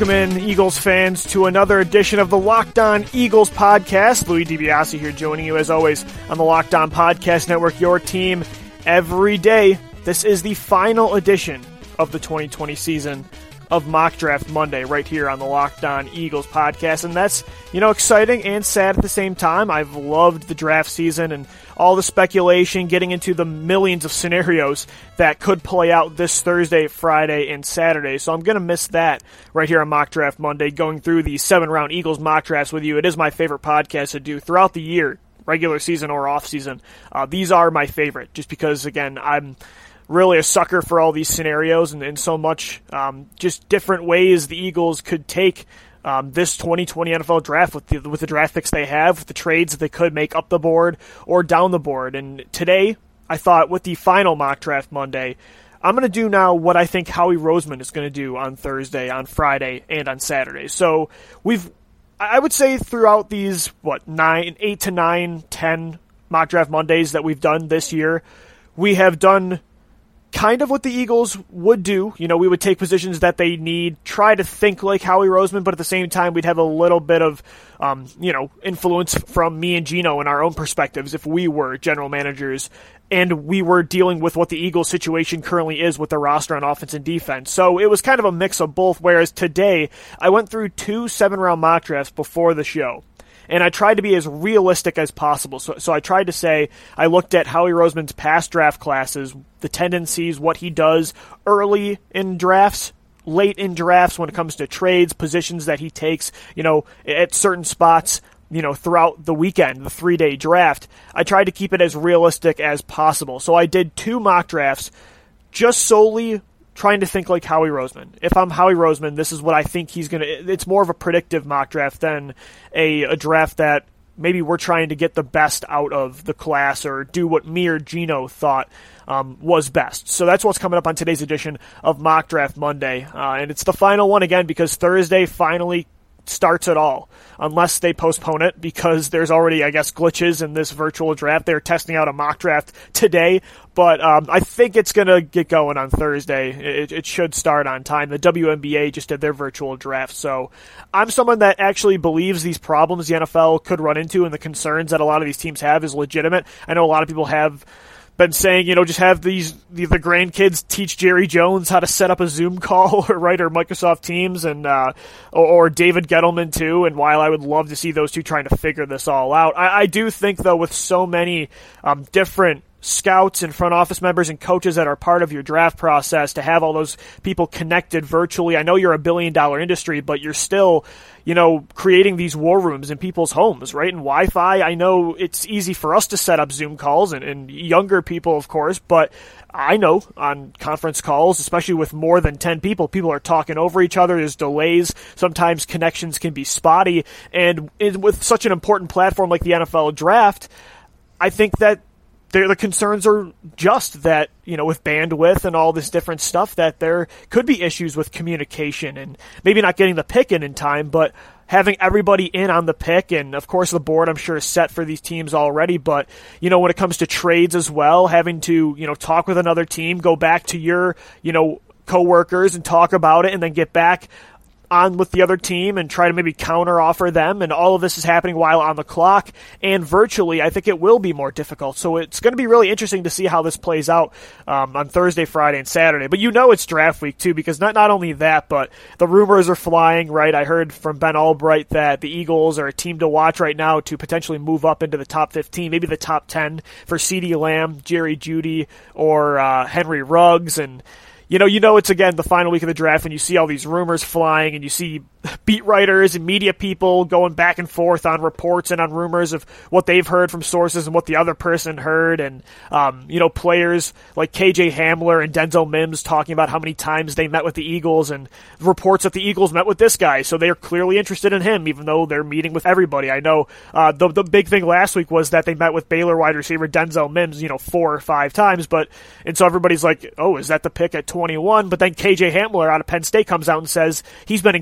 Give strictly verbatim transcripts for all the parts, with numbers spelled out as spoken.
welcome in, Eagles fans, to another edition of the Locked On Eagles podcast. Louis DiBiase here joining you, as always, on the Locked On Podcast Network, your team every day. This is the final edition of the twenty twenty season of Mock Draft Monday right here on the Locked On Eagles podcast, and that's, you know, exciting and sad at the same time. I've loved the draft season and all the speculation, getting into the millions of scenarios that could play out this Thursday, Friday, and Saturday, so I'm going to miss that right here on Mock Draft Monday, going through the seven-round Eagles mock drafts with you. It is my favorite podcast to do throughout the year, regular season or off season. Uh, these are my favorite, just because, again, I'm really a sucker for all these scenarios and, and so much um, just different ways the Eagles could take um, this twenty twenty N F L draft with the, with the draft picks they have, with the trades that they could make up the board or down the board. And today, I thought with the final Mock Draft Monday, I'm going to do now what I think Howie Roseman is going to do on Thursday, on Friday, and on Saturday. So we've, I would say throughout these, what, nine, eight to nine, ten Mock Draft Mondays that we've done this year, we have done kind of what the Eagles would do. You know, we would take positions that they need, try to think like Howie Roseman, but at the same time, we'd have a little bit of, um, you know, influence from me and Gino in our own perspectives if we were general managers and we were dealing with what the Eagles situation currently is with the roster on offense and defense. So it was kind of a mix of both, whereas today, I went through two seven-round mock drafts before the show. And I tried to be as realistic as possible. So, so I tried to say, I looked at Howie Roseman's past draft classes, the tendencies, what he does early in drafts, late in drafts when it comes to trades, positions that he takes, you know, at certain spots, you know, throughout the weekend, the three-day draft. I tried to keep it as realistic as possible. So I did two mock drafts just solely trying to think like Howie Roseman. If I'm Howie Roseman, this is what I think he's going to... It's more of a predictive mock draft than a, a draft that maybe we're trying to get the best out of the class or do what me or Gino thought um, was best. So that's what's coming up on today's edition of Mock Draft Monday. Uh, and it's the final one again because Thursday finally starts it all, unless they postpone it because there's already, I guess, glitches in this virtual draft. They're testing out a mock draft today, but um, I think it's going to get going on Thursday. It, it should start on time. The W N B A just did their virtual draft, so I'm someone that actually believes these problems the N F L could run into and the concerns that a lot of these teams have is legitimate. I know a lot of people have been saying, you know, just have these the, the grandkids teach Jerry Jones how to set up a Zoom call, or right, or Microsoft Teams, and uh, or, or David Gettleman too. And while I would love to see those two trying to figure this all out, I, I do think though with so many um, different scouts and front office members and coaches that are part of your draft process, to have all those people connected virtually. I know you're a billion dollar industry, but you're still, you know, creating these war rooms in people's homes, right? And Wi-Fi, I know it's easy for us to set up Zoom calls and, and younger people, of course, but I know on conference calls, especially with more than ten people, people are talking over each other. There's delays. Sometimes connections can be spotty. And it, with such an important platform like the N F L draft, I think that the concerns are just that, you know, with bandwidth and all this different stuff, that there could be issues with communication and maybe not getting the pick in in time, but having everybody in on the pick. And of course the board, I'm sure, is set for these teams already. But, you know, when it comes to trades as well, having to, you know, talk with another team, go back to your, you know, coworkers and talk about it and then get back on with the other team and try to maybe counter offer them, and all of this is happening while on the clock and virtually. I think it will be more difficult. So it's going to be really interesting to see how this plays out um, on Thursday, Friday, and Saturday. But you know it's draft week too, because not, not only that, but the rumors are flying, right? I heard from Ben Albright that the Eagles are a team to watch right now to potentially move up into the top fifteen, maybe the top ten for CeeDee Lamb, Jerry Jeudy, or uh, Henry Ruggs. And You know, you know it's, again, the final week of the draft when you see all these rumors flying and you see beat writers and media people going back and forth on reports and on rumors of what they've heard from sources and what the other person heard. And, um, you know, players like K J Hamler and Denzel Mims talking about how many times they met with the Eagles and reports that the Eagles met with this guy. So they're clearly interested in him, even though they're meeting with everybody. I know uh, the, the big thing last week was that they met with Baylor wide receiver Denzel Mims, you know, four or five times. But, and so everybody's like, oh, is that the pick at twenty-one? But then K J Hamler out of Penn State comes out and says he's been in constant communication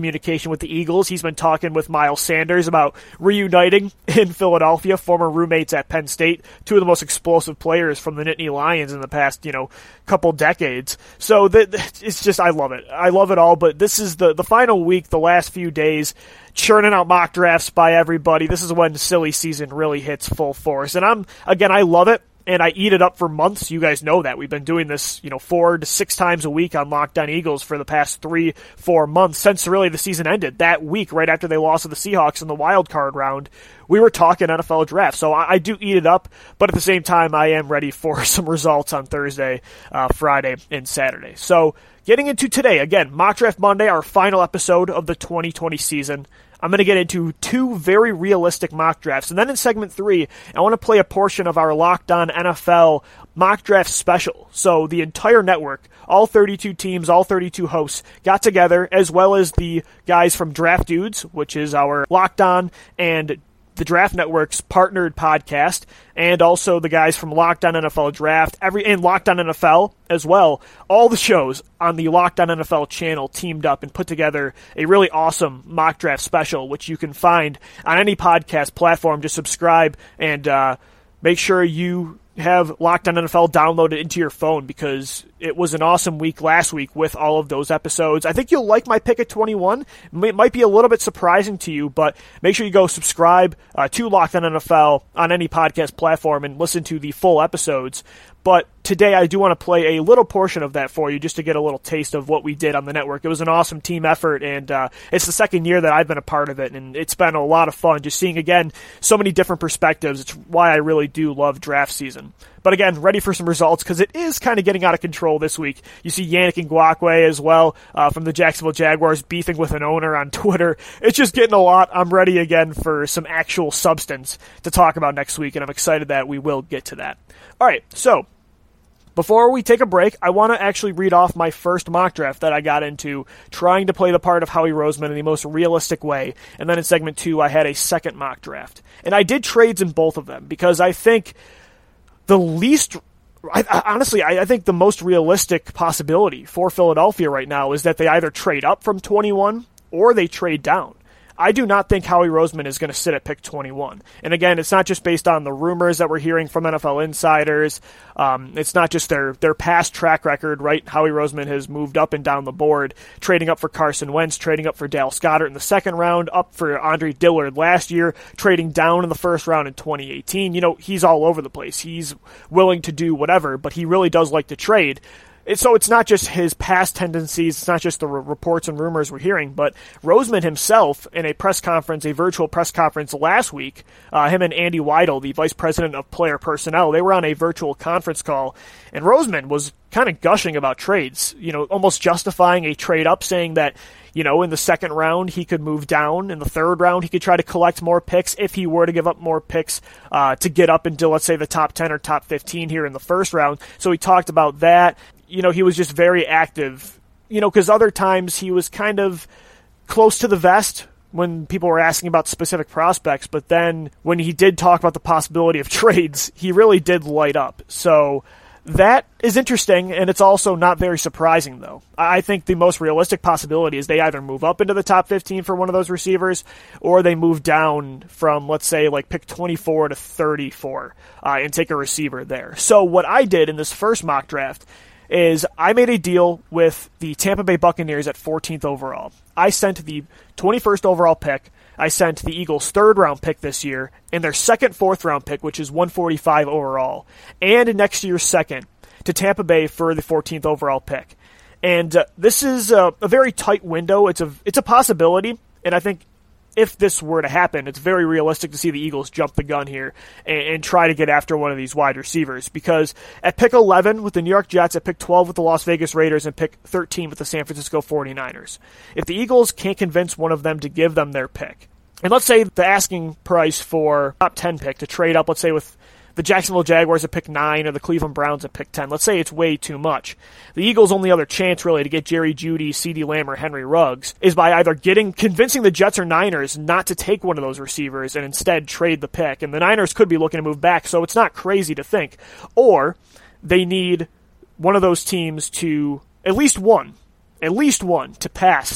communication with the Eagles. He's been talking with Miles Sanders about reuniting in Philadelphia, former roommates at Penn State, two of the most explosive players from the Nittany Lions in the past, you know, couple decades. So the, it's just, I love it. I love it all, but this is the, the final week, the last few days, churning out mock drafts by everybody. This is when silly season really hits full force. And I'm, again, I love it. And I eat it up for months. You guys know that. We've been doing this, you know, four to six times a week on Locked On Eagles for the past three, four months since really the season ended. That week, right after they lost to the Seahawks in the wild card round, we were talking N F L draft. So I, I do eat it up, but at the same time, I am ready for some results on Thursday, uh, Friday, and Saturday. So getting into today, again, Mock Draft Monday, our final episode of the twenty twenty season. I'm going to get into two very realistic mock drafts. And then in segment three, I want to play a portion of our Locked On N F L mock draft special. So the entire network, all thirty-two teams, all thirty-two hosts got together, as well as the guys from Draft Dudes, which is our Locked On and the Draft Network's partnered podcast, and also the guys from Locked On N F L Draft, every and Locked On N F L as well. All the shows on the Locked On N F L channel teamed up and put together a really awesome mock draft special, which you can find on any podcast platform. Just subscribe and uh, make sure you have Locked On N F L downloaded into your phone, because it was an awesome week last week with all of those episodes. I think you'll like my pick at twenty-one. It might be a little bit surprising to you, but make sure you go subscribe uh, to Locked On N F L on any podcast platform and listen to the full episodes. But today I do want to play a little portion of that for you just to get a little taste of what we did on the network. It was an awesome team effort, and uh, it's the second year that I've been a part of it, and it's been a lot of fun just seeing, again, so many different perspectives. It's why I really do love draft season. But again, ready for some results, because it is kind of getting out of control this week. You see Yannick Ngakoue as well uh, from the Jacksonville Jaguars beefing with an owner on Twitter. It's just getting a lot. I'm ready again for some actual substance to talk about next week, and I'm excited that we will get to that. All right, so before we take a break, I want to actually read off my first mock draft that I got into, trying to play the part of Howie Roseman in the most realistic way. And then in segment two, I had a second mock draft. And I did trades in both of them, because I think the least, I, I, honestly, I, I think the most realistic possibility for Philadelphia right now is that they either trade up from twenty-one or they trade down. I do not think Howie Roseman is going to sit at pick twenty-one. And again, it's not just based on the rumors that we're hearing from N F L insiders. Um, it's not just their, their past track record, right? Howie Roseman has moved up and down the board, trading up for Carson Wentz, trading up for Dallas Goedert in the second round, up for Andre Dillard last year, trading down in the first round in twenty eighteen. You know, he's all over the place. He's willing to do whatever, but he really does like to trade. So it's not just his past tendencies, it's not just the r- reports and rumors we're hearing, but Roseman himself, in a press conference, a virtual press conference last week, uh, him and Andy Weidel, the vice president of player personnel, they were on a virtual conference call, and Roseman was kind of gushing about trades, you know, almost justifying a trade up, saying that, you know, in the second round, he could move down. In the third round, he could try to collect more picks if he were to give up more picks uh, to get up into, let's say, the top ten or top fifteen here in the first round. So he talked about that. You know, he was just very active, you know, because other times he was kind of close to the vest when people were asking about specific prospects. But then when he did talk about the possibility of trades, he really did light up. So that is interesting, and it's also not very surprising, though. I think the most realistic possibility is they either move up into the top fifteen for one of those receivers, or they move down from, let's say, like pick twenty-four to thirty-four uh, and take a receiver there. So what I did in this first mock draft is I made a deal with the Tampa Bay Buccaneers at fourteenth overall. I sent the twenty-first overall pick, I sent the Eagles' third-round pick this year, and their second fourth-round pick, which is one forty-five overall, and next year's second, to Tampa Bay for the fourteenth overall pick. And uh, this is a, a very tight window. It's a it's a possibility, and I think if this were to happen, it's very realistic to see the Eagles jump the gun here and, and try to get after one of these wide receivers. Because at pick eleven with the New York Jets, at pick twelve with the Las Vegas Raiders, and pick thirteen with the San Francisco forty-niners, if the Eagles can't convince one of them to give them their pick, and let's say the asking price for top ten pick to trade up, let's say with the Jacksonville Jaguars at pick nine or the Cleveland Browns at pick ten. Let's say it's way too much. The Eagles' only other chance, really, to get Jerry Jeudy, CeeDee Lamb, or Henry Ruggs is by either getting convincing the Jets or Niners not to take one of those receivers and instead trade the pick. And the Niners could be looking to move back, so it's not crazy to think. Or they need one of those teams to, at least one, at least one, to pass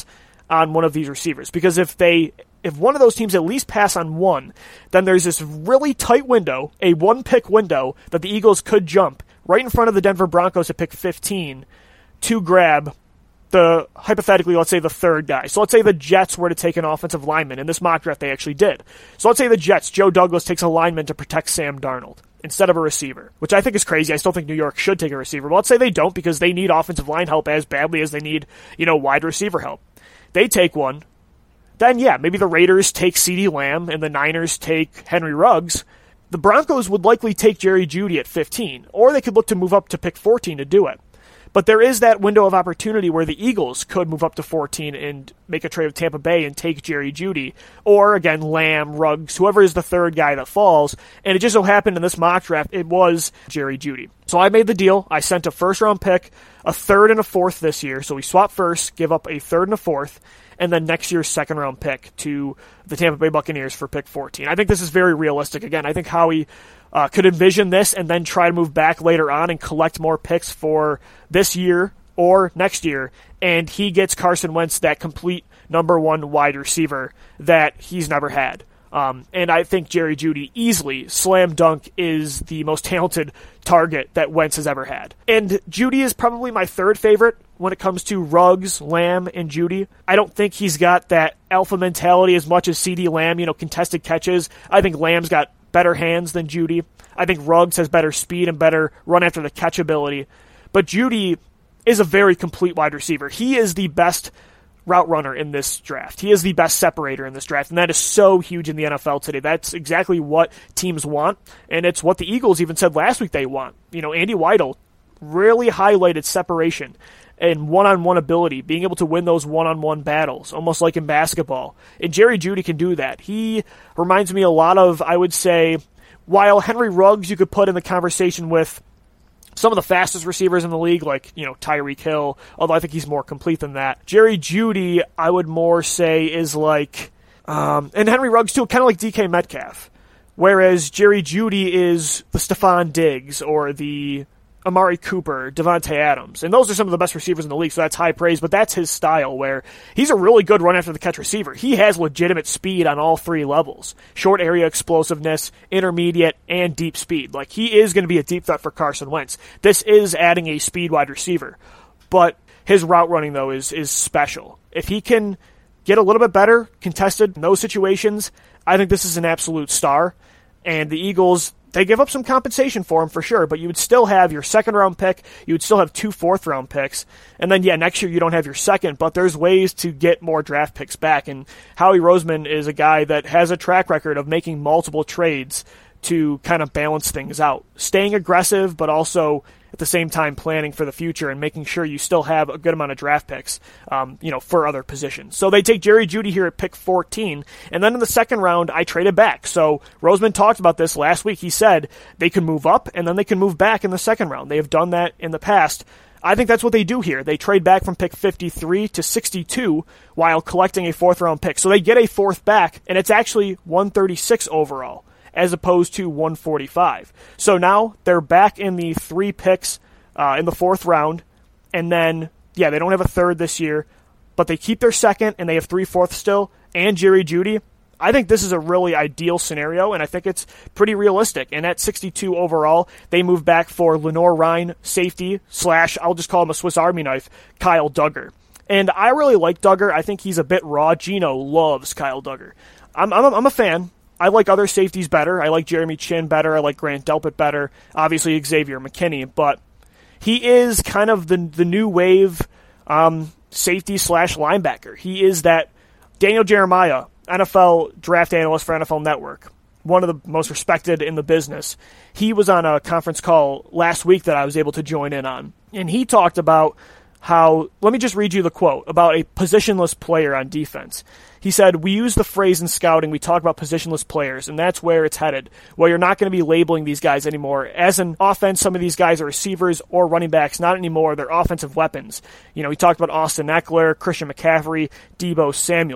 on one of these receivers. Because if they, if one of those teams at least pass on one, then there's this really tight window, a one-pick window, that the Eagles could jump right in front of the Denver Broncos at pick fifteen to grab the, hypothetically, let's say the third guy. So let's say the Jets were to take an offensive lineman. In this mock draft, they actually did. So let's say the Jets, Joe Douglas takes a lineman to protect Sam Darnold instead of a receiver, which I think is crazy. I still think New York should take a receiver. But let's say they don't, because they need offensive line help as badly as they need, you know, wide receiver help. They take one. Then, yeah, maybe the Raiders take CeeDee Lamb and the Niners take Henry Ruggs. The Broncos would likely take Jerry Jeudy at fifteen, or they could look to move up to pick fourteen to do it. But there is that window of opportunity where the Eagles could move up to fourteen and make a trade with Tampa Bay and take Jerry Jeudy. Or, again, Lamb, Ruggs, whoever is the third guy that falls. And it just so happened in this mock draft, it was Jerry Jeudy. So I made the deal. I sent a first-round pick, a third and a fourth this year. So we swap first, give up a third and a fourth, and then next year's second-round pick to the Tampa Bay Buccaneers for pick fourteen. I think this is very realistic. Again, I think Howie Uh, could envision this and then try to move back later on and collect more picks for this year or next year, and he gets Carson Wentz that complete number one wide receiver that he's never had. Um, and I think Jerry Jeudy easily, slam dunk, is the most talented target that Wentz has ever had. And Jeudy is probably my third favorite when it comes to Ruggs, Lamb, and Jeudy. I don't think he's got that alpha mentality as much as CeeDee Lamb, you know, contested catches. I think Lamb's got better hands than Jeudy. I think Ruggs has better speed and better run after the catch ability. But Jeudy is a very complete wide receiver. He is the best route runner in this draft. He is the best separator in this draft, and that is so huge in the N F L today. That's exactly what teams want, and it's what the Eagles even said last week they want. You know, Andy Weidel really highlighted separation and one-on-one ability, being able to win those one-on-one battles, almost like in basketball. And Jerry Jeudy can do that. He reminds me a lot of, I would say, while Henry Ruggs you could put in the conversation with some of the fastest receivers in the league, like, you know, Tyreek Hill, although I think he's more complete than that. Jerry Jeudy, I would more say, is like, um, and Henry Ruggs too, kind of like D K Metcalf. Whereas Jerry Jeudy is the Stephon Diggs or the Amari Cooper, Devontae Adams. And those are some of the best receivers in the league, so that's high praise, but that's his style, where he's a really good run-after-the-catch receiver. He has legitimate speed on all three levels. Short area explosiveness, intermediate, and deep speed. Like, he is going to be a deep threat for Carson Wentz. This is adding a speed wide receiver. But his route running, though, is, is special. If he can get a little bit better contested in those situations, I think this is an absolute star. And the Eagles, they give up some compensation for him for sure, but you would still have your second round pick, you would still have two fourth round picks, and then yeah, next year you don't have your second, but there's ways to get more draft picks back, and Howie Roseman is a guy that has a track record of making multiple trades to kind of balance things out. Staying aggressive, but also at the same time planning for the future and making sure you still have a good amount of draft picks, um, you know, for other positions. So they take Jerry Jeudy here at pick fourteen, and then in the second round, I traded back. So Roseman talked about this last week. He said they can move up, and then they can move back in the second round. They have done that in the past. I think that's what they do here. They trade back from pick fifty-three to sixty-two while collecting a fourth round pick. So they get a fourth back, and it's actually one thirty-six overall, as opposed to one forty-five. So now they're back in the three picks uh, in the fourth round, and then, yeah, they don't have a third this year, but they keep their second, and they have three fourths still, and Jerry Jeudy. I think this is a really ideal scenario, and I think it's pretty realistic. And at sixty-two overall, they move back for Lenoir-Rhyne, safety, slash, I'll just call him a Swiss Army knife, Kyle Dugger. And I really like Dugger. I think he's a bit raw. Gino loves Kyle Dugger. I'm, I'm, I'm a fan. I like other safeties better. I like Jeremy Chin better. I like Grant Delpit better. Obviously Xavier McKinney, but he is kind of the the new wave um, safety slash linebacker. He is that Daniel Jeremiah, N F L draft analyst for N F L Network, one of the most respected in the business. He was on a conference call last week that I was able to join in on, and he talked about how, let me just read you the quote about a positionless player on defense. He said, "We use the phrase in scouting, we talk about positionless players, and that's where it's headed. Well, you're not going to be labeling these guys anymore. As an offense, some of these guys are receivers or running backs. Not anymore. They're offensive weapons." You know, he talked about Austin Eckler, Christian McCaffrey, Deebo Samuel.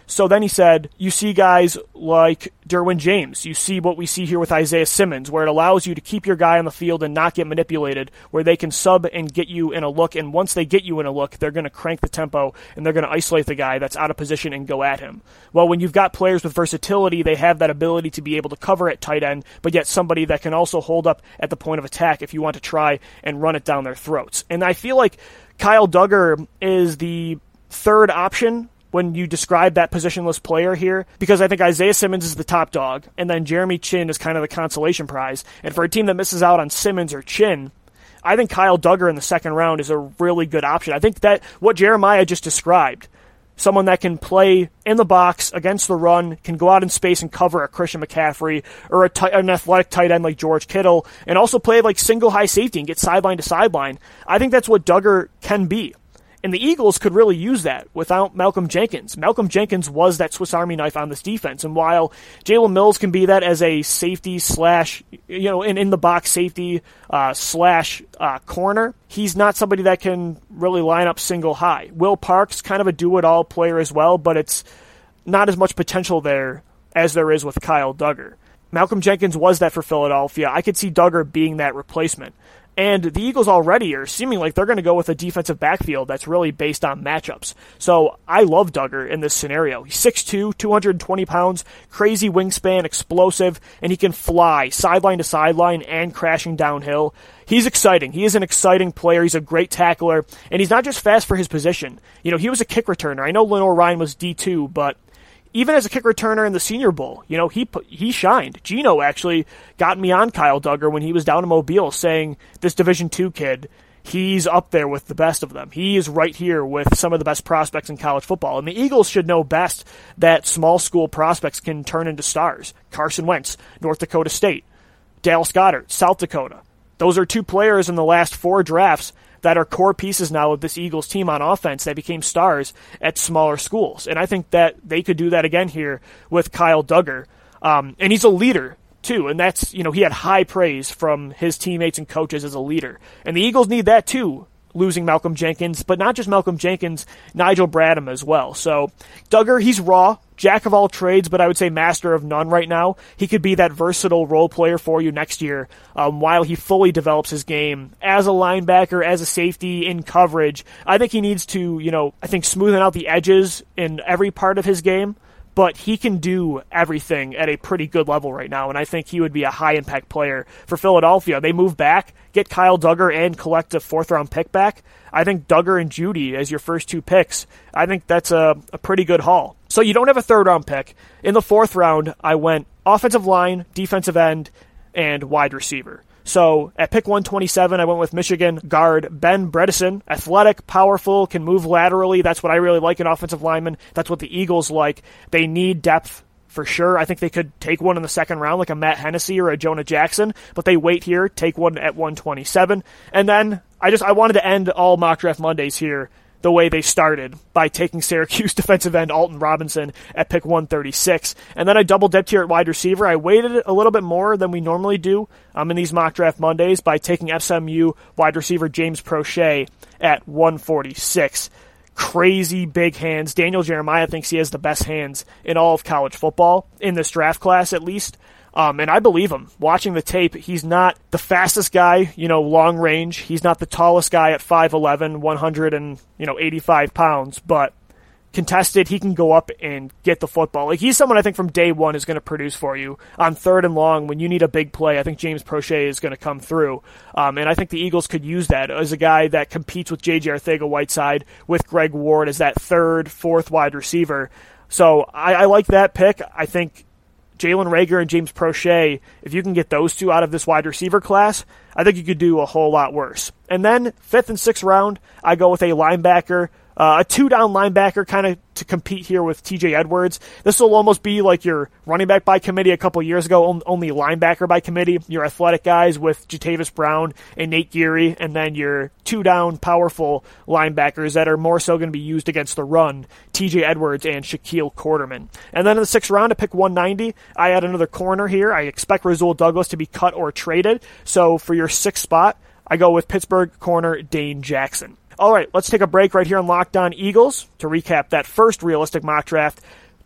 So then he said, you see guys like Derwin James. You see what we see here with Isaiah Simmons, where it allows you to keep your guy on the field and not get manipulated, where they can sub and get you in a look, and once they get you in a look, they're going to crank the tempo, and they're going to isolate the guy that's out of position and go at him. Well, when you've got players with versatility, they have that ability to be able to cover at tight end, but yet somebody that can also hold up at the point of attack if you want to try and run it down their throats. And I feel like Kyle Dugger is the third option when you describe that positionless player here, because I think Isaiah Simmons is the top dog, and then Jeremy Chinn is kind of the consolation prize. And for a team that misses out on Simmons or Chinn, I think Kyle Dugger in the second round is a really good option. I think that what Jeremiah just described, someone that can play in the box against the run, can go out in space and cover a Christian McCaffrey or a t- an athletic tight end like George Kittle, and also play like single high safety and get sideline to sideline. I think that's what Dugger can be. And the Eagles could really use that without Malcolm Jenkins. Malcolm Jenkins was that Swiss Army knife on this defense. And while Jalen Mills can be that as a safety slash, you know, in, in the box safety uh, slash uh, corner, he's not somebody that can really line up single high. Will Parks, kind of a do-it-all player as well, but it's not as much potential there as there is with Kyle Dugger. Malcolm Jenkins was that for Philadelphia. I could see Dugger being that replacement. And the Eagles already are seeming like they're going to go with a defensive backfield that's really based on matchups. So I love Dugger in this scenario. He's six two, two hundred twenty pounds, crazy wingspan, explosive, and he can fly sideline to sideline and crashing downhill. He's exciting. He is an exciting player. He's a great tackler, and he's not just fast for his position. You know, he was a kick returner. I know Lenore Ryan was D two, but even as a kick returner in the Senior Bowl, you know, he he shined. Gino actually got me on Kyle Dugger when he was down in Mobile, saying this Division two kid, he's up there with the best of them. He is right here with some of the best prospects in college football. And the Eagles should know best that small school prospects can turn into stars. Carson Wentz, North Dakota State. Dallas Goedert, South Dakota. Those are two players in the last four drafts that are core pieces now of this Eagles team on offense that became stars at smaller schools. And I think that they could do that again here with Kyle Dugger. Um, and he's a leader, too. And that's, you know, he had high praise from his teammates and coaches as a leader. And the Eagles need that, too, losing Malcolm Jenkins. But not just Malcolm Jenkins, Nigel Bradham as well. So Dugger, he's raw. Jack of all trades, but I would say master of none right now. He could be that versatile role player for you next year um, while he fully develops his game as a linebacker, as a safety, in coverage. I think he needs to, you know, I think smoothen out the edges in every part of his game, but he can do everything at a pretty good level right now, and I think he would be a high-impact player for Philadelphia. They move back, get Kyle Dugger, and collect a fourth-round pick back. I think Dugger and Judy as your first two picks, I think that's a, a pretty good haul. So you don't have a third-round pick. In the fourth round, I went offensive line, defensive end, and wide receiver. So at pick one twenty-seven, I went with Michigan guard Ben Bredesen. Athletic, powerful, can move laterally. That's what I really like in offensive linemen. That's what the Eagles like. They need depth for sure. I think they could take one in the second round like a Matt Hennessy or a Jonah Jackson, but they wait here, take one at one twenty-seven. And then I just I wanted to end all Mock Draft Mondays here the way they started, by taking Syracuse defensive end Alton Robinson at pick one thirty-six. And then I double-dipped here at wide receiver. I waited a little bit more than we normally do um, in these Mock Draft Mondays by taking S M U wide receiver James Prochet at one forty-six. Crazy big hands. Daniel Jeremiah thinks he has the best hands in all of college football, in this draft class at least. Um, and I believe him. Watching the tape, he's not the fastest guy, you know, long range. He's not the tallest guy at five eleven, one hundred eighty-five pounds, but contested, he can go up and get the football. Like, he's someone I think from day one is going to produce for you. On third and long, when you need a big play, I think James Prochet is going to come through. Um, and I think the Eagles could use that as a guy that competes with J J Arcega-Whiteside, with Greg Ward as that third, fourth wide receiver. So I, I like that pick. I think Jalen Reagor and James Prochet, if you can get those two out of this wide receiver class, I think you could do a whole lot worse. And then fifth and sixth round, I go with a linebacker, uh, a two-down linebacker kind of to compete here with T J Edwards. This will almost be like your running back by committee a couple years ago, only linebacker by committee. Your athletic guys with Jatavis Brown and Nate Geary, and then your two-down powerful linebackers that are more so going to be used against the run, T J Edwards and Shaquille Quarterman. And then in the sixth round, at pick one ninety, I add another corner here. I expect Rasul Douglas to be cut or traded. So for your sixth spot, I go with Pittsburgh corner Dane Jackson. All right, let's take a break right here on Locked On Eagles to recap that first realistic mock draft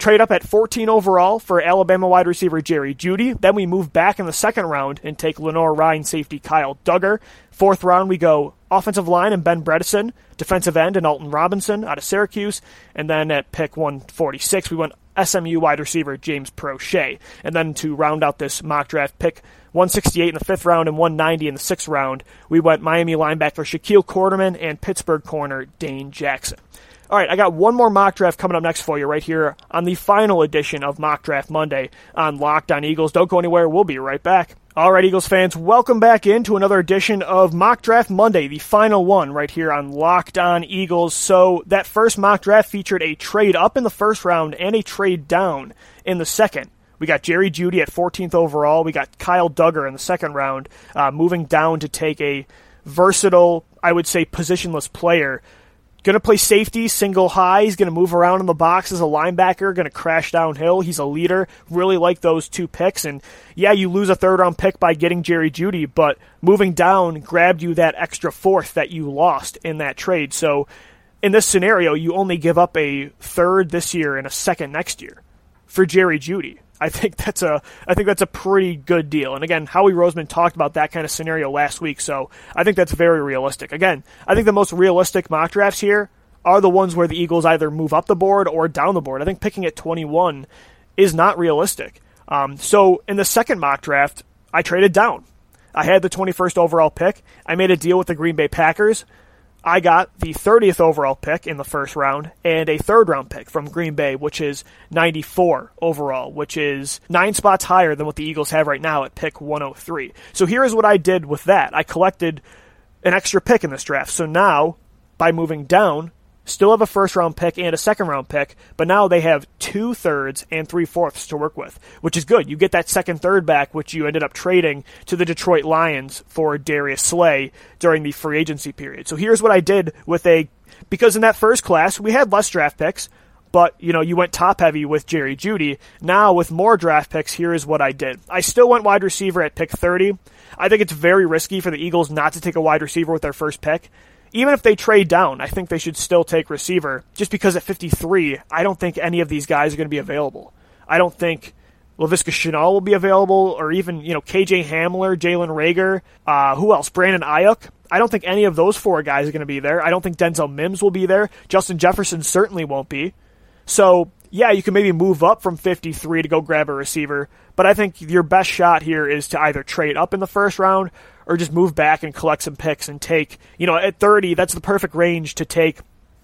trade up at fourteen overall for Alabama wide receiver Jerry Jeudy. Then we move back in the second round and take Lenoir-Rhyne safety Kyle Dugger. Fourth round, we go offensive line and Ben Bredesen, defensive end and Alton Robinson out of Syracuse. And then at pick one forty-six, we went S M U wide receiver James Prochet. And then to round out this mock draft, pick one sixty-eight in the fifth round and one ninety in the sixth round, we went Miami linebacker Shaquille Quarterman and Pittsburgh corner Dane Jackson. All right, I got one more mock draft coming up next for you right here on the final edition of Mock Draft Monday on Locked On Eagles. Don't go anywhere. We'll be right back. All right, Eagles fans, welcome back into another edition of Mock Draft Monday, the final one right here on Locked On Eagles. So that first mock draft featured a trade up in the first round and a trade down in the second. We got Jerry Jeudy at fourteenth overall. We got Kyle Dugger in the second round, uh, moving down to take a versatile, I would say, positionless player. Going to play safety, single high. He's going to move around in the box as a linebacker, going to crash downhill. He's a leader. Really like those two picks. And yeah, you lose a third round pick by getting Jerry Jeudy, but moving down grabbed you that extra fourth that you lost in that trade. So in this scenario, you only give up a third this year and a second next year for Jerry Jeudy. I think that's a I think that's a pretty good deal. And again, Howie Roseman talked about that kind of scenario last week, so I think that's very realistic. Again, I think the most realistic mock drafts here are the ones where the Eagles either move up the board or down the board. I think picking at twenty-one is not realistic. Um, so in the second mock draft, I traded down. I had the twenty-first overall pick. I made a deal with the Green Bay Packers. I got the thirtieth overall pick in the first round and a third round pick from Green Bay, which is ninety-four overall, which is nine spots higher than what the Eagles have right now at pick one oh three. So here is what I did with that. I collected an extra pick in this draft. So now, by moving down, still have a first round pick and a second round pick, but now they have two thirds and three fourths to work with, which is good. You get that second third back, which you ended up trading to the Detroit Lions for Darius Slay during the free agency period. So here's what I did with a, because in that first class, we had less draft picks, but, you know, you went top heavy with Jerry Jeudy. Now with more draft picks, here is what I did. I still went wide receiver at pick thirty. I think it's very risky for the Eagles not to take a wide receiver with their first pick. Even if they trade down, I think they should still take receiver, just because at fifty-three, I don't think any of these guys are going to be available. I don't think Laviska Shenault will be available, or even, you know, K J Hamler, Jalen Reagor, uh, who else? Brandon Ayuk. I don't think any of those four guys are going to be there. I don't think Denzel Mims will be there. Justin Jefferson certainly won't be. So, yeah, you can maybe move up from fifty-three to go grab a receiver, but I think your best shot here is to either trade up in the first round or just move back and collect some picks and take, you know, at thirty, that's the perfect range to take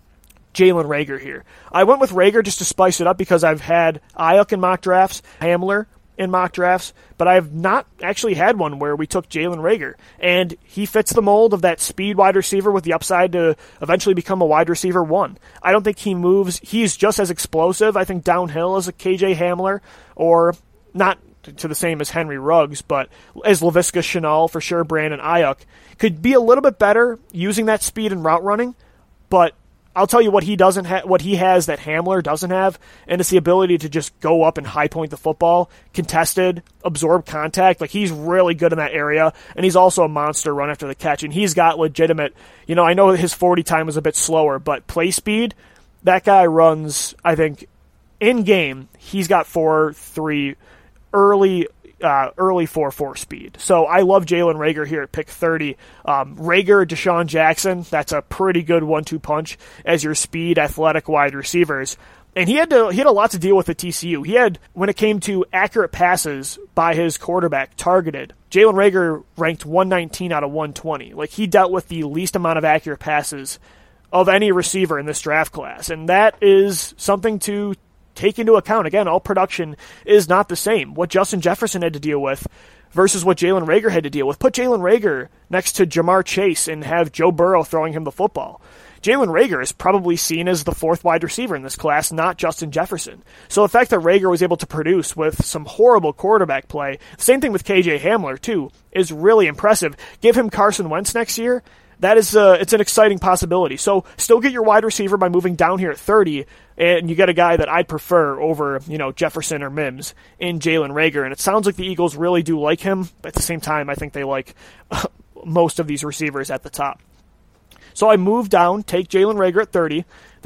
Jalen Reagor here. I went with Reagor just to spice it up because I've had Ayuk in mock drafts, Hamler in mock drafts, but I've not actually had one where we took Jalen Reagor. And he fits the mold of that speed wide receiver with the upside to eventually become a wide receiver one. I don't think he moves. He's just as explosive, I think, downhill as a K J Hamler, or not to the same as Henry Ruggs, but as Laviska Shenault, for sure, Brandon Ayuk, could be a little bit better using that speed and route running, but I'll tell you what he doesn't ha- what he has that Hamler doesn't have, and it's the ability to just go up and high point the football, contested, absorb contact. Like, he's really good in that area, and he's also a monster run after the catch, and he's got legitimate, you know, I know his forty time was a bit slower, but play speed, that guy runs, I think, in game, he's got four three early uh, early four four speed. So I love Jalen Reagor here at pick thirty. Um, Reagor, Deshaun Jackson, that's a pretty good one two punch as your speed, athletic wide receivers. And he had to he had a lot to deal with at T C U. He had, when it came to accurate passes by his quarterback, targeted, Jalen Reagor ranked one nineteen out of one twenty. Like, he dealt with the least amount of accurate passes of any receiver in this draft class. And that is something to take into account. Again, all production is not the same. What Justin Jefferson had to deal with versus what Jalen Reagor had to deal with. Put Jalen Reagor next to Jamar Chase and have Joe Burrow throwing him the football. Jalen Reagor is probably seen as the fourth wide receiver in this class, not Justin Jefferson. So the fact that Reagor was able to produce with some horrible quarterback play, same thing with K J Hamler too, is really impressive. Give him Carson Wentz next year. That is, uh, it's an exciting possibility. So still get your wide receiver by moving down here at thirty, and you get a guy that I'd prefer over, you know, Jefferson or Mims in Jalen Reagor. And it sounds like the Eagles really do like him, but at the same time, I think they like uh, most of these receivers at the top. So I move down, take Jalen Reagor at thirty.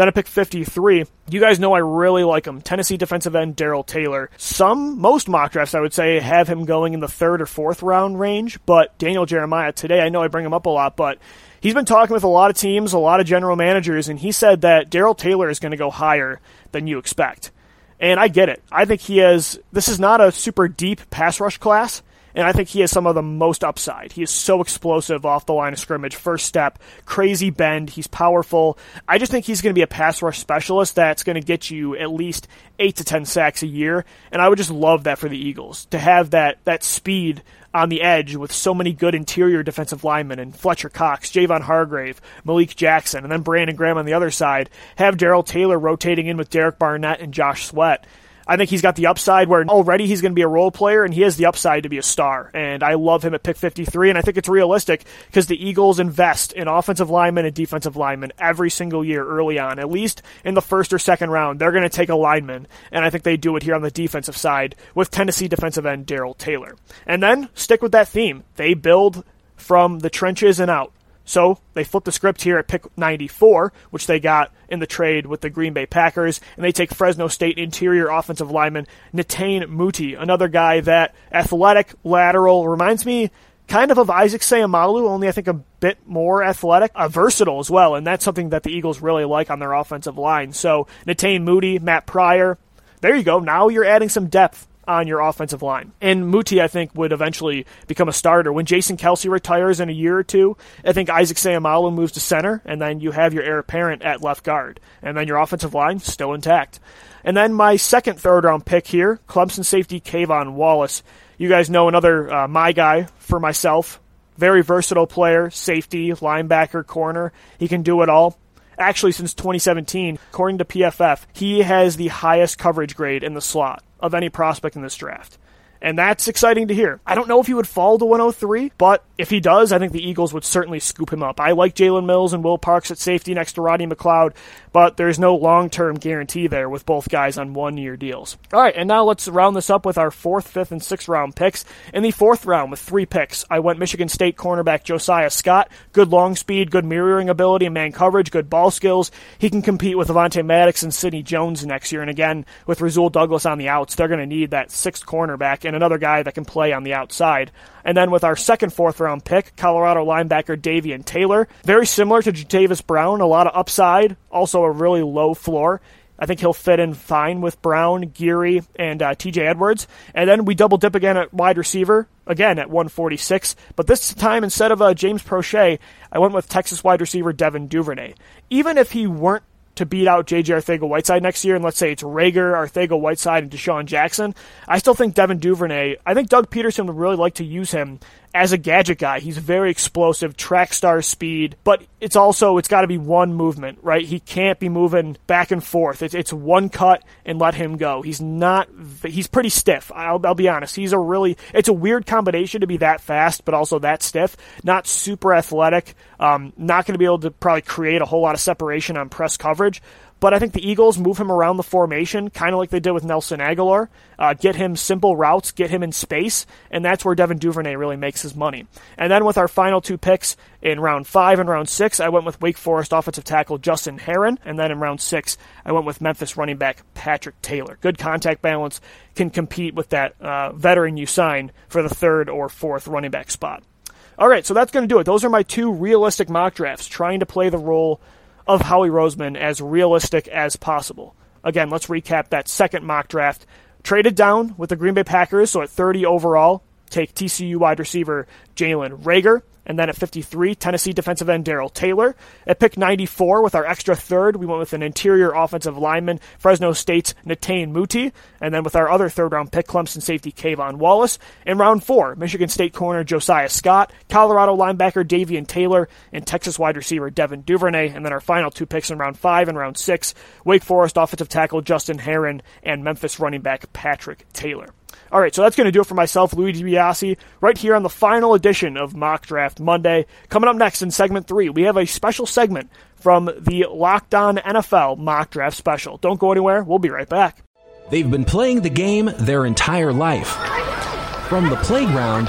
Then at pick fifty-three, you guys know I really like him. Tennessee defensive end Darrell Taylor. Some, most mock drafts, I would say, have him going in the third or fourth round range, but Daniel Jeremiah today, I know I bring him up a lot, but he's been talking with a lot of teams, a lot of general managers, and he said that Darrell Taylor is going to go higher than you expect. And I get it. I think he has, this is not a super deep pass rush class, and I think he has some of the most upside. He is so explosive off the line of scrimmage, first step, crazy bend, he's powerful. I just think he's going to be a pass rush specialist that's going to get you at least eight to ten sacks a year, and I would just love that for the Eagles, to have that that speed on the edge with so many good interior defensive linemen and Fletcher Cox, Javon Hargrave, Malik Jackson, and then Brandon Graham on the other side. Have Darrell Taylor rotating in with Derek Barnett and Josh Sweat. I think he's got the upside where already he's going to be a role player, and he has the upside to be a star. And I love him at pick fifty-three, and I think it's realistic because the Eagles invest in offensive linemen and defensive linemen every single year early on. At least in the first or second round, they're going to take a lineman, and I think they do it here on the defensive side with Tennessee defensive end Darrell Taylor. And then stick with that theme. They build from the trenches and out. So they flip the script here at pick ninety-four, which they got in the trade with the Green Bay Packers, and they take Fresno State interior offensive lineman Netane Muti, another guy that athletic, lateral, reminds me kind of of Isaac Seumalo, only I think a bit more athletic, uh, versatile as well, and that's something that the Eagles really like on their offensive line. So Netane Muti, Matt Pryor, there you go. Now you're adding some depth on your offensive line. And Muti, I think, would eventually become a starter. When Jason Kelce retires in a year or two, I think Isaac Seumalo moves to center, and then you have your heir apparent at left guard. And then your offensive line still intact. And then my second third-round pick here, Clemson safety Kayvon Wallace. You guys know another uh, my guy for myself. Very versatile player, safety, linebacker, corner. He can do it all. Actually, since twenty seventeen, according to P F F, he has the highest coverage grade in the slot of any prospect in this draft. And that's exciting to hear. I don't know if he would fall to one oh three, but if he does, I think the Eagles would certainly scoop him up. I like Jalen Mills and Will Parks at safety next to Rodney McLeod, but there's no long-term guarantee there with both guys on one-year deals. All right, and now let's round this up with our fourth, fifth, and sixth round picks. In the fourth round with three picks, I went Michigan State cornerback Josiah Scott. Good long speed, good mirroring ability and man coverage, good ball skills. He can compete with Avonte Maddox and Sidney Jones next year. And again, with Rasul Douglas on the outs, they're going to need that sixth cornerback and another guy that can play on the outside. And then with our second fourth round pick, Colorado linebacker Davian Taylor. Very similar to Jatavis Brown, a lot of upside, also a really low floor. I think he'll fit in fine with Brown, Geary, and uh, T J Edwards. And then we double dip again at wide receiver, again at one forty-six. But this time, instead of uh, James Prochet, I went with Texas wide receiver Devin Duvernay. Even if he weren't to beat out J J Arcega-Whiteside next year, and let's say it's Rager, Arcega-Whiteside, and Deshaun Jackson, I still think Devin Duvernay, I think Doug Peterson would really like to use him as a gadget guy. He's very explosive, track star speed, but it's also, it's got to be one movement, right? He can't be moving back and forth. It's, it's one cut and let him go. He's not, he's pretty stiff. I'll, I'll be honest. He's a really, it's a weird combination to be that fast, but also that stiff. Not super athletic. Um, not going to be able to probably create a whole lot of separation on press coverage. But I think the Eagles move him around the formation, kind of like they did with Nelson Aguilar, uh, get him simple routes, get him in space, and that's where Devin Duvernay really makes his money. And then with our final two picks in round five and round six, I went with Wake Forest offensive tackle Justin Herron, and then in round six, I went with Memphis running back Patrick Taylor. Good contact balance, can compete with that uh, veteran you sign for the third or fourth running back spot. All right, so that's going to do it. Those are my two realistic mock drafts, trying to play the role of Howie Roseman as realistic as possible. Again, let's recap that second mock draft. Traded down with the Green Bay Packers, so at thirty overall, take T C U wide receiver Jalen Rager. And then at fifty-three, Tennessee defensive end Darrell Taylor. At pick ninety-four, with our extra third, we went with an interior offensive lineman, Fresno State's Netane Muti. And then with our other third-round pick, Clemson safety Kayvon Wallace. In round four, Michigan State corner Josiah Scott, Colorado linebacker Davian Taylor, and Texas wide receiver Devin Duvernay. And then our final two picks in round five and round six, Wake Forest offensive tackle Justin Herron and Memphis running back Patrick Taylor. All right, so that's going to do it for myself, Louis DiBiase, right here on the final edition of Mock Draft Monday. Coming up next in segment three, we have a special segment from the Locked On N F L Mock Draft Special. Don't go anywhere. We'll be right back. They've been playing the game their entire life. From the playground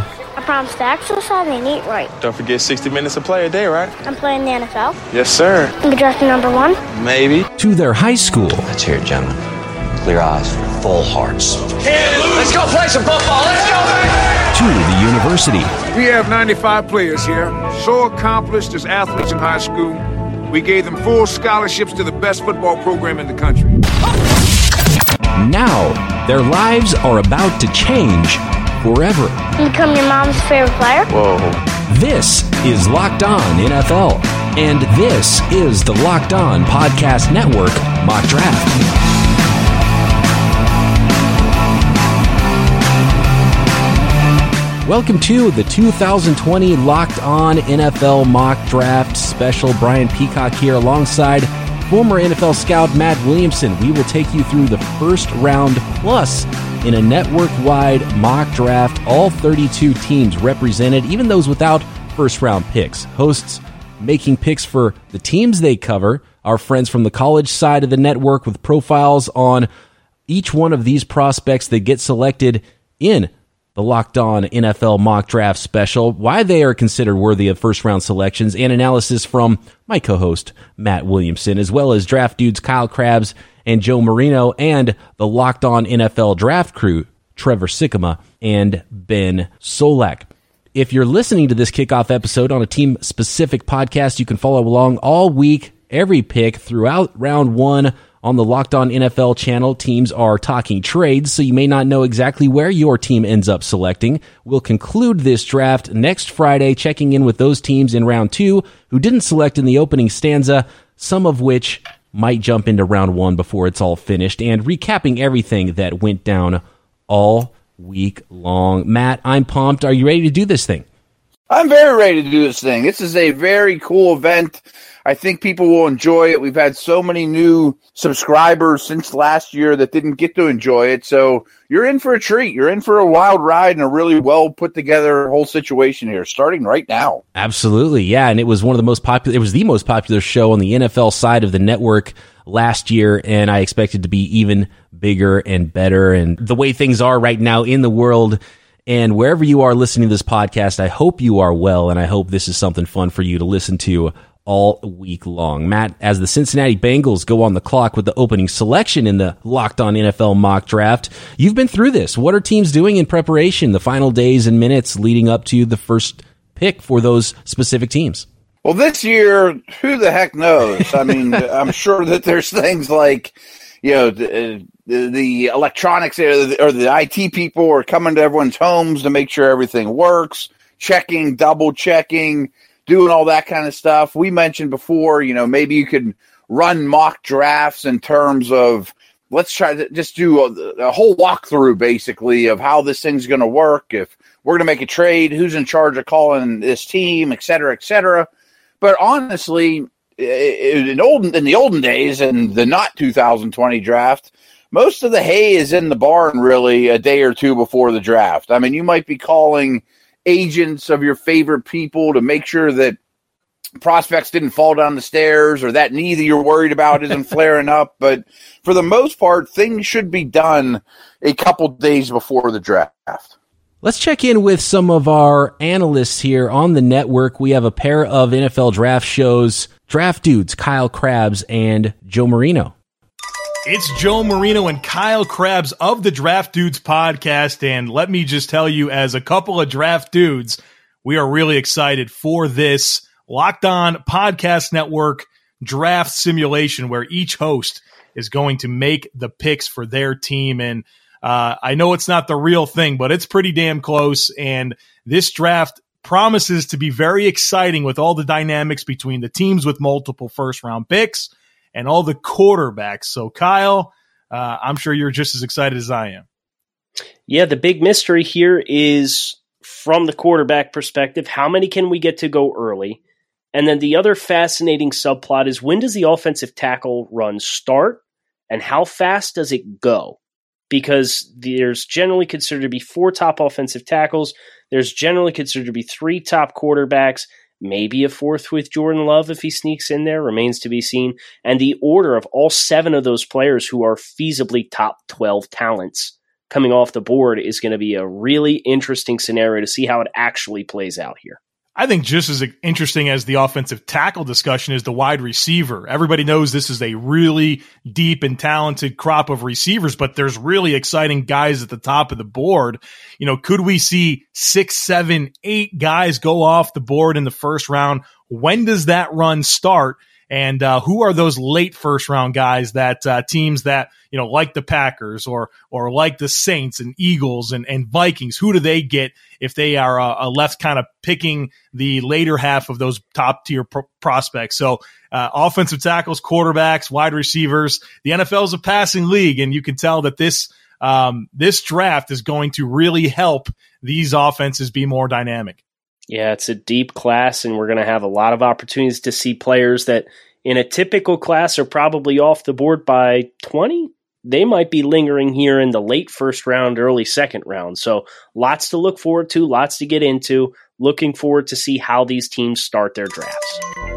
I promise to exercise and eat right. Don't forget sixty minutes of play a day, right? I'm playing in the N F L. Yes, sir. I'm drafting number one. Maybe. To their high school. Let's hear it, gentlemen. Clear eyes, full hearts. Let's go play some football. Let's go. To the university. We have ninety-five players here, so accomplished as athletes in high school. We gave them full scholarships to the best football program in the country. Now, their lives are about to change forever. Become your mom's favorite player? Whoa. This is Locked On N F L, and this is the Locked On Podcast Network Mock Draft. Welcome to the two thousand twenty Locked On N F L Mock Draft Special. Brian Peacock here alongside former N F L scout Matt Williamson. We will take you through the first round plus in a network-wide mock draft. All thirty-two teams represented, even those without first-round picks. Hosts making picks for the teams they cover, our friends from the college side of the network with profiles on each one of these prospects that get selected in the Locked On N F L Mock Draft Special, why they are considered worthy of first-round selections, and analysis from my co-host, Matt Williamson, as well as draft dudes Kyle Krabs and Joe Marino, and the Locked On N F L Draft crew, Trevor Sikkema and Ben Solak. If you're listening to this kickoff episode on a team-specific podcast, you can follow along all week, every pick throughout round one. On the Locked On N F L channel, teams are talking trades, so you may not know exactly where your team ends up selecting. We'll conclude this draft next Friday, checking in with those teams in round two who didn't select in the opening stanza, some of which might jump into round one before it's all finished, and recapping everything that went down all week long. Matt, I'm pumped. Are you ready to do this thing? I'm very ready to do this thing. This is a very cool event. I think people will enjoy it. We've had so many new subscribers since last year that didn't get to enjoy it. So you're in for a treat. You're in for a wild ride and a really well put together whole situation here, starting right now. Absolutely. Yeah. And it was one of the most popular, it was the most popular show on the N F L side of the network last year. And I expect it to be even bigger and better. And the way things are right now in the world, and wherever you are listening to this podcast, I hope you are well. And I hope this is something fun for you to listen to all week long. Matt, as the Cincinnati Bengals go on the clock with the opening selection in the Locked On N F L mock draft, you've been through this. What are teams doing in preparation, the final days and minutes leading up to the first pick for those specific teams? Well, this year, who the heck knows? I mean, I'm sure that there's things like, you know, the, the, the electronics or the, or the I T people are coming to everyone's homes to make sure everything works, checking, double checking, doing all that kind of stuff. We mentioned before, you know, maybe you could run mock drafts in terms of, let's try to just do a, a whole walkthrough, basically, of how this thing's going to work. If we're going to make a trade, who's in charge of calling this team, et cetera, et cetera. But honestly, in, old, in the olden days and the not two thousand twenty draft, most of the hay is in the barn, really, a day or two before the draft. I mean, you might be calling agents of your favorite people to make sure that prospects didn't fall down the stairs or that knee that you're worried about isn't flaring up. But for the most part, things should be done a couple days before the draft. Let's check in with some of our analysts here on the network. We have a pair of N F L draft shows, draft dudes, Kyle Krabs and Joe Marino. It's Joe Marino and Kyle Krabs of the Draft Dudes podcast, and let me just tell you, as a couple of draft dudes, we are really excited for this Locked On Podcast Network draft simulation where each host is going to make the picks for their team. And uh, I know it's not the real thing, but it's pretty damn close, and this draft promises to be very exciting with all the dynamics between the teams with multiple first-round picks and all the quarterbacks. So, Kyle, uh, I'm sure you're just as excited as I am. Yeah, the big mystery here is, from the quarterback perspective, how many can we get to go early? And then the other fascinating subplot is, when does the offensive tackle run start, and how fast does it go? Because there's generally considered to be four top offensive tackles. There's generally considered to be three top quarterbacks. Maybe a fourth with Jordan Love if he sneaks in there, remains to be seen. And the order of all seven of those players who are feasibly top twelve talents coming off the board is going to be a really interesting scenario to see how it actually plays out here. I think just as interesting as the offensive tackle discussion is the wide receiver. Everybody knows this is a really deep and talented crop of receivers, but there's really exciting guys at the top of the board. You know, could we see six, seven, eight guys go off the board in the first round? When does that run start? And uh, who are those late first round guys that uh, teams that, you know, like the Packers or or like the Saints and Eagles and, and Vikings, who do they get if they are uh, left kind of picking the later half of those top tier pro- prospects? So uh, offensive tackles, quarterbacks, wide receivers, the N F L is a passing league, and you can tell that this um, this draft is going to really help these offenses be more dynamic. Yeah, it's a deep class, and we're going to have a lot of opportunities to see players that in a typical class are probably off the board by twenty. They might be lingering here in the late first round, early second round. So lots to look forward to, lots to get into. Looking forward to see how these teams start their drafts.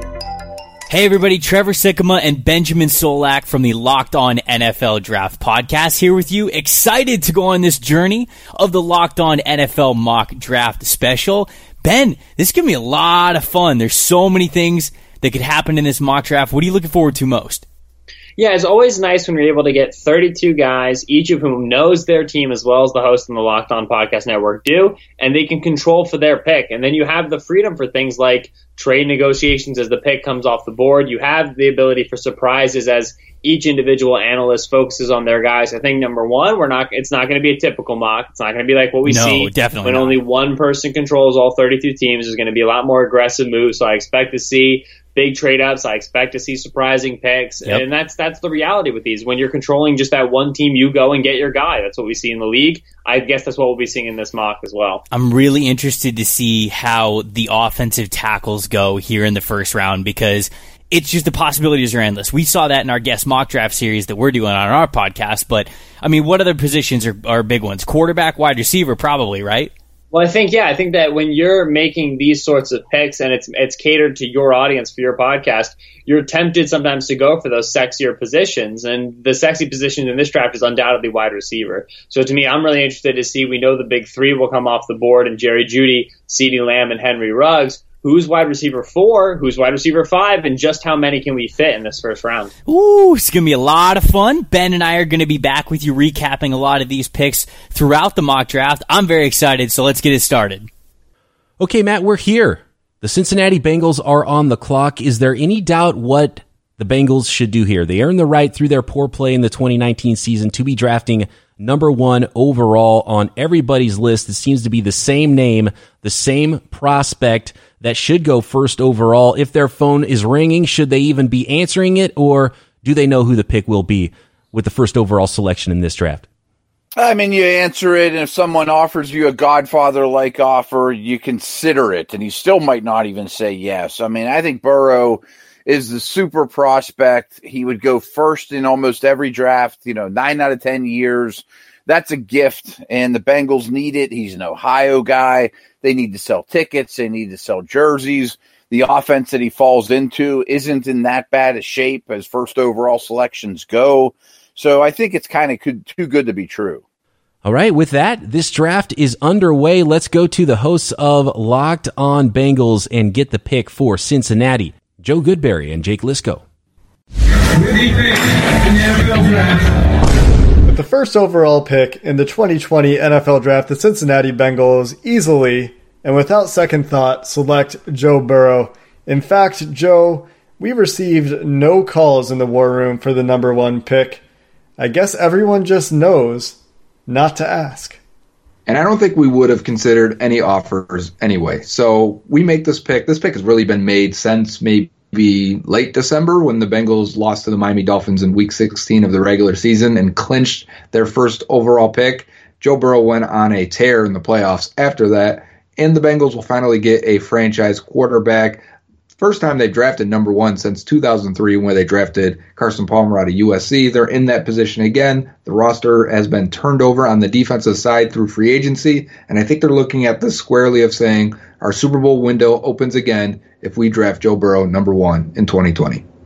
Hey everybody, Trevor Sikkema and Benjamin Solak from the Locked On N F L Draft Podcast here with you. Excited to go on this journey of the Locked On N F L Mock Draft Special. Ben, this is going to be a lot of fun. There's so many things that could happen in this mock draft. What are you looking forward to most? Yeah, it's always nice when you're able to get thirty-two guys, each of whom knows their team as well as the host on the Locked On Podcast Network do, and they can control for their pick. And then you have the freedom for things like trade negotiations as the pick comes off the board. You have the ability for surprises as each individual analyst focuses on their guys. I think number one, we're not. It's not going to be a typical mock. It's not going to be like what we no, see definitely when not. only one person controls all thirty-two teams. There's going to be a lot more aggressive moves. So I expect to see big trade ups. I expect to see surprising picks, yep. and that's that's the reality with these. When you're controlling just that one team, you go and get your guy. That's what we see in the league. I guess that's what we'll be seeing in this mock as well. I'm really interested to see how the offensive tackles go here in the first round, because it's just the possibilities are endless. We saw that in our guest mock draft series that we're doing on our podcast. But, I mean, what other positions are, are big ones? Quarterback, wide receiver, probably, right? Well, I think, yeah, I think that when you're making these sorts of picks and it's it's catered to your audience for your podcast, you're tempted sometimes to go for those sexier positions. And the sexy position in this draft is undoubtedly wide receiver. So to me, I'm really interested to see, we know the big three will come off the board, and Jerry Jeudy, CeeDee Lamb, and Henry Ruggs. Who's wide receiver four? Who's wide receiver five? And just how many can we fit in this first round? Ooh, it's going to be a lot of fun. Ben and I are going to be back with you recapping a lot of these picks throughout the mock draft. I'm very excited, so let's get it started. Okay, Matt, we're here. The Cincinnati Bengals are on the clock. Is there any doubt what the Bengals should do here? They earned the right through their poor play in the twenty nineteen season to be drafting number one overall on everybody's list. It seems to be the same name, the same prospect that should go first overall. If their phone is ringing, should they even be answering it, or do they know who the pick will be with the first overall selection in this draft? I mean, you answer it, and if someone offers you a Godfather-like offer, you consider it, and you still might not even say yes. I mean, I think Burrow is the super prospect. He would go first in almost every draft, you know, nine out of ten years. That's a gift, and the Bengals need it. He's an Ohio guy. They need to sell tickets. They need to sell jerseys. The offense that he falls into isn't in that bad a shape as first overall selections go. So I think it's kind of too good to be true. All right, with that, this draft is underway. Let's go to the hosts of Locked On Bengals and get the pick for Cincinnati, Joe Goodberry and Jake Lisco. With the first overall pick in the twenty twenty N F L Draft, the Cincinnati Bengals easily and without second thought select Joe Burrow. In fact, Joe, we received no calls in the war room for the number one pick. I guess everyone just knows not to ask. And I don't think we would have considered any offers anyway. So we make this pick. This pick has really been made since maybe late December when the Bengals lost to the Miami Dolphins in week sixteen of the regular season and clinched their first overall pick. Joe Burrow went on a tear in the playoffs after that, and the Bengals will finally get a franchise quarterback. First time they drafted number one since two thousand three, when they drafted Carson Palmer out of U S C. They're in that position again. The roster has been turned over on the defensive side through free agency, and I think they're looking at this squarely of saying our Super Bowl window opens again if we draft Joe Burrow number one in twenty twenty.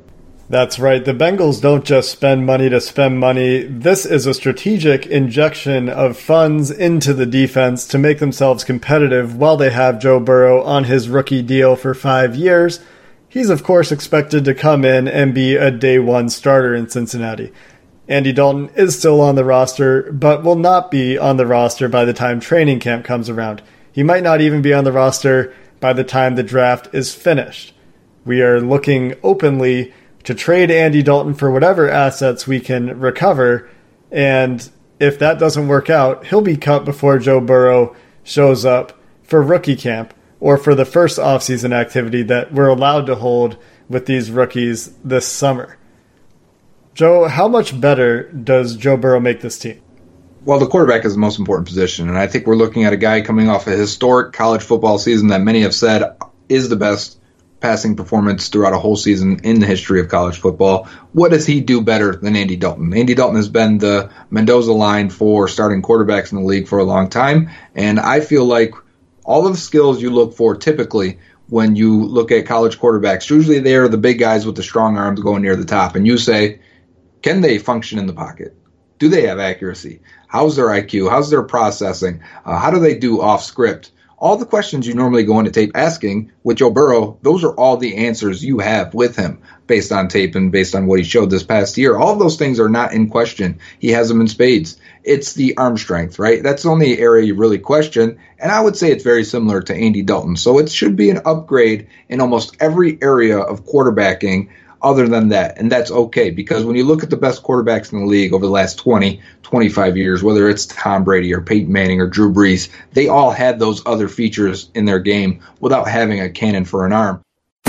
That's right. The Bengals don't just spend money to spend money. This is a strategic injection of funds into the defense to make themselves competitive while they have Joe Burrow on his rookie deal for five years. He's, of course, expected to come in and be a day one starter in Cincinnati. Andy Dalton is still on the roster, but will not be on the roster by the time training camp comes around. He might not even be on the roster by the time the draft is finished. We are looking openly to trade Andy Dalton for whatever assets we can recover, and if that doesn't work out, he'll be cut before Joe Burrow shows up for rookie camp or for the first offseason activity that we're allowed to hold with these rookies this summer. Joe, how much better does Joe Burrow make this team? Well, the quarterback is the most important position, and I think we're looking at a guy coming off a historic college football season that many have said is the best passing performance throughout a whole season in the history of college football. What does he do better than Andy Dalton? Andy Dalton has been the Mendoza line for starting quarterbacks in the league for a long time, and I feel like all of the skills you look for typically when you look at college quarterbacks, usually they are the big guys with the strong arms going near the top, and you say, can they function in the pocket? Do they have accuracy? How's their I Q? How's their processing? Uh, how do they do off script? All the questions you normally go into tape asking with Joe Burrow, those are all the answers you have with him based on tape and based on what he showed this past year. All of those things are not in question. He has them in spades. It's the arm strength, right? That's the only area you really question. And I would say it's very similar to Andy Dalton. So it should be an upgrade in almost every area of quarterbacking other than that. And that's okay, because when you look at the best quarterbacks in the league over the last twenty, twenty-five years, whether it's Tom Brady or Peyton Manning or Drew Brees, they all had those other features in their game without having a cannon for an arm.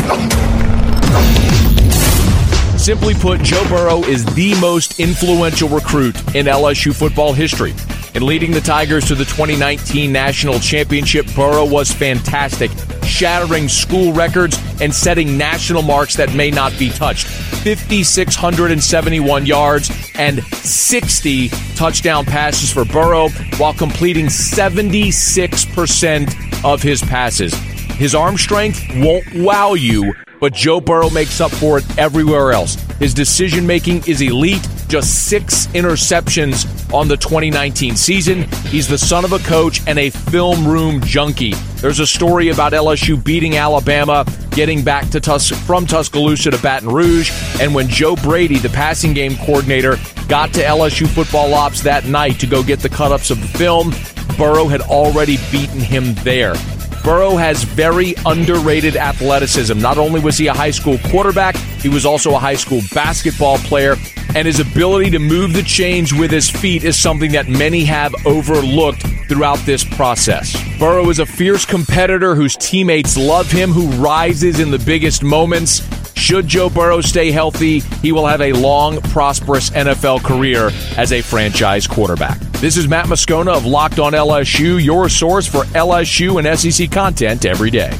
Simply put, Joe Burrow is the most influential recruit in L S U football history. In leading the Tigers to the twenty nineteen National Championship, Burrow was fantastic, shattering school records and setting national marks that may not be touched. five thousand six hundred seventy-one yards and sixty touchdown passes for Burrow while completing seventy-six percent of his passes. His arm strength won't wow you, but Joe Burrow makes up for it everywhere else. His decision-making is elite. Just six interceptions on the twenty nineteen season. He's the son of a coach and a film room junkie. There's a story about L S U beating Alabama, getting back to Tus- from Tuscaloosa to Baton Rouge, and when Joe Brady, the passing game coordinator, got to L S U football ops that night to go get the cut-ups of the film, Burrow had already beaten him there. Burrow has very underrated athleticism. Not only was he a high school quarterback, he was also a high school basketball player, and his ability to move the chains with his feet is something that many have overlooked throughout this process. Burrow is a fierce competitor whose teammates love him, who rises in the biggest moments. Should Joe Burrow stay healthy, he will have a long, prosperous N F L career as a franchise quarterback. This is Matt Moscona of Locked On L S U, your source for L S U and S E C content every day.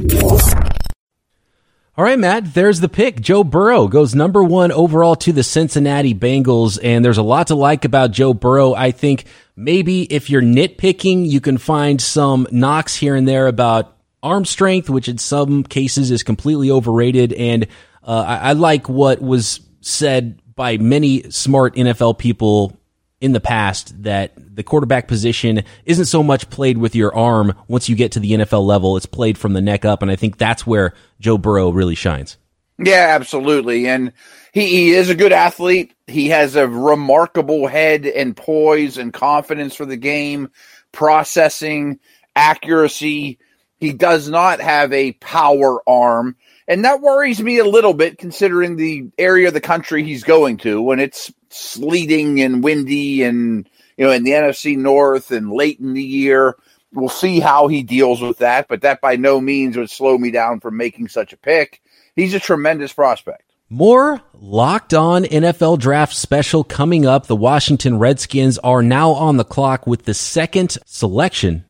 All right, Matt, there's the pick. Joe Burrow goes number one overall to the Cincinnati Bengals, and there's a lot to like about Joe Burrow. I think maybe if you're nitpicking, you can find some knocks here and there about arm strength, which in some cases is completely overrated, and uh, I, I like what was said by many smart N F L people in the past, that the quarterback position isn't so much played with your arm. Once you get to the N F L level, it's played from the neck up, and I think that's where Joe Burrow really shines. Yeah, absolutely. And he, he is a good athlete. He has a remarkable head and poise and confidence for the game, processing, accuracy. He does not have a power arm, and that worries me a little bit considering the area of the country he's going to when it's sleeting and windy and, you know, in the N F C North and late in the year. We'll see how he deals with that, but that by no means would slow me down from making such a pick. He's a tremendous prospect. More Locked On N F L Draft special coming up. The Washington Redskins are now on the clock with the second selection